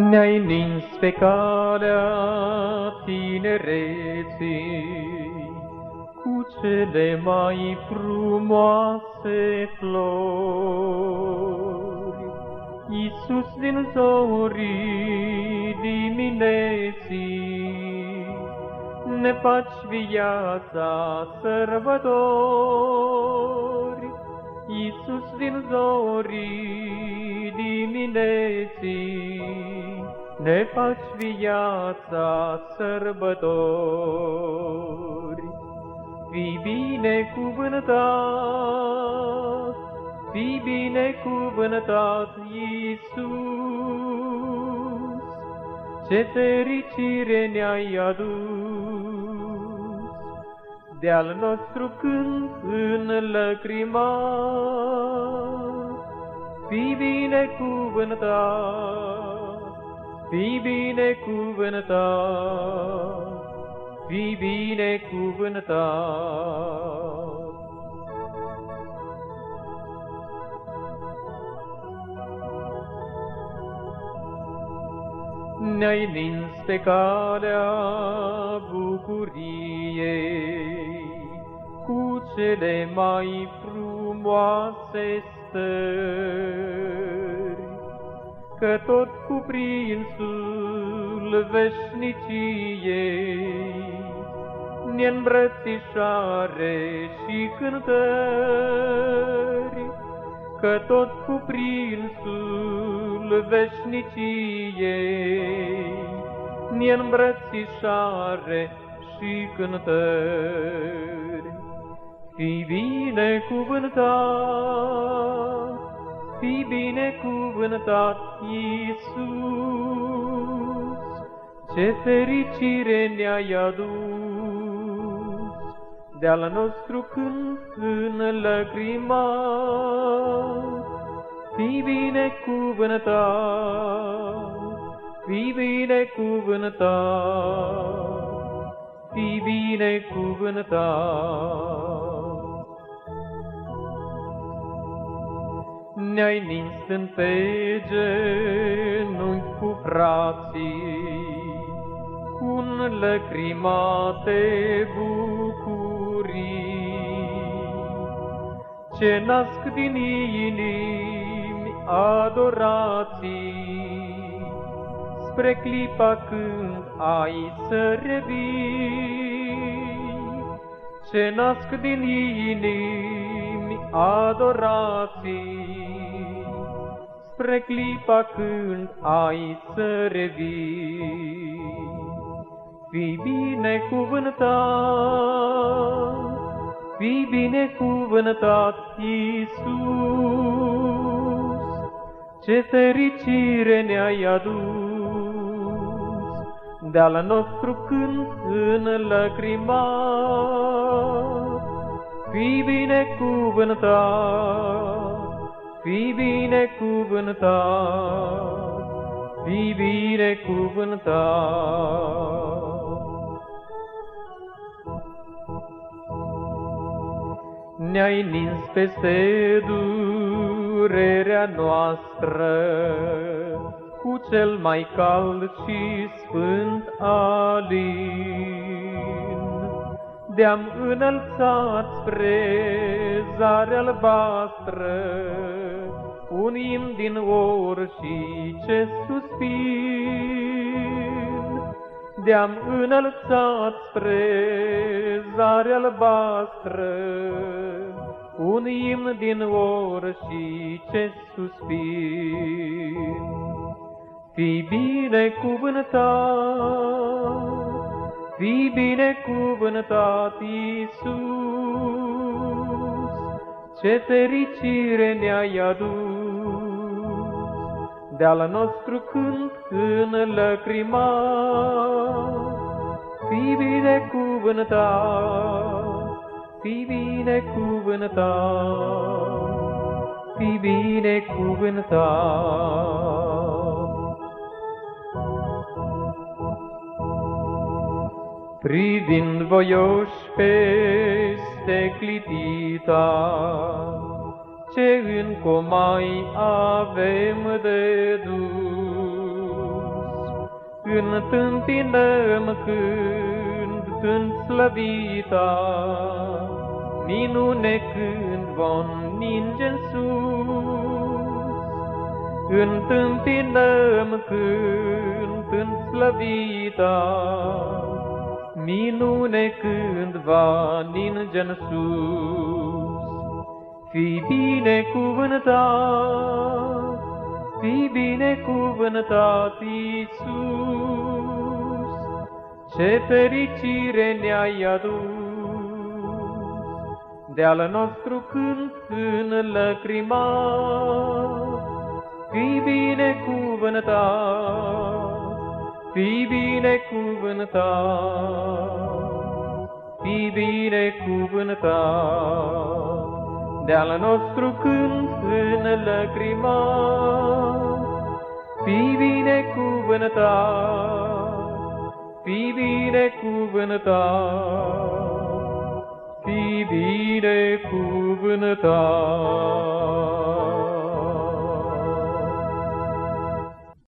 Ne-ai nins pe calea tinereții cu cele mai frumoase flori. Iisus din zorii dimineții, ne faci viața sărbători. Iisus din zorii dimineții, ne faci viața sărbători. Fii binecuvântat, fii binecuvântat, Iisus, ce fericire ne-ai adus. De-al nostru cânt înlăcrimat, fii binecuvântat, fii binecuvântat, fii binecuvântat. Ne-ai nins pe calea bucuriei cu cele mai frumoase stări, că tot cuprinsul veșniciei ne-îmbrățișare și cântări, că tot cuprinsul veșniciei ne-îmbrățișare și cântări. Fii binecuvântat, fii binecuvântat, Iisus, ce fericire ne-ai adus. De-al nostru cânt înlăcrimat, fii binecuvântat, fii binecuvântat, fii binecuvântat. Ne-ai nins în pe genunchi cu frații, cu lăcrimate bucurii, ce nasc din inimi adorații, spre clipa când ai să revii, ce nasc din inimi adorații, spre clipa când ai să revii. Fii binecuvântat, fii binecuvântat, Iisus, ce fericire ne-ai adus. De-al nostru cânt înlăcrimat, fii binecuvântat, fii binecuvântat, fii binecuvântat. Ne-ai nins peste durerea noastră cu cel mai cald și sfânt alin. De-am înălțat spre zarea albastră un imn din or și ce suspin. De-am înălțat spre zarea albastră un imn din or și ce suspin. Fii binecuvântat, fii binecuvântat, Iisus, ce fericire ne-ai adus. De-al nostru cânt înlăcrimat, fii binecuvântat, fii binecuvântat, fii binecuvântat. Privind voioși peste clitita, ce încă mai avem de dus, întâmpinăm cântând slăvita, minune când vom ninge-n sus. Întâmpinăm cântând slăvita, minune când va ninge-n sus. Fii binecuvântat, fii binecuvântat, Iisus, ce fericire ne-ai adus. De-al nostru cânt în lăcrimat, fii binecuvântat, fii binecuvântat, fii binecuvântat. De-al nostru cânt în lăcrimat, fii binecuvântat, fii binecuvântat, fii binecuvântat.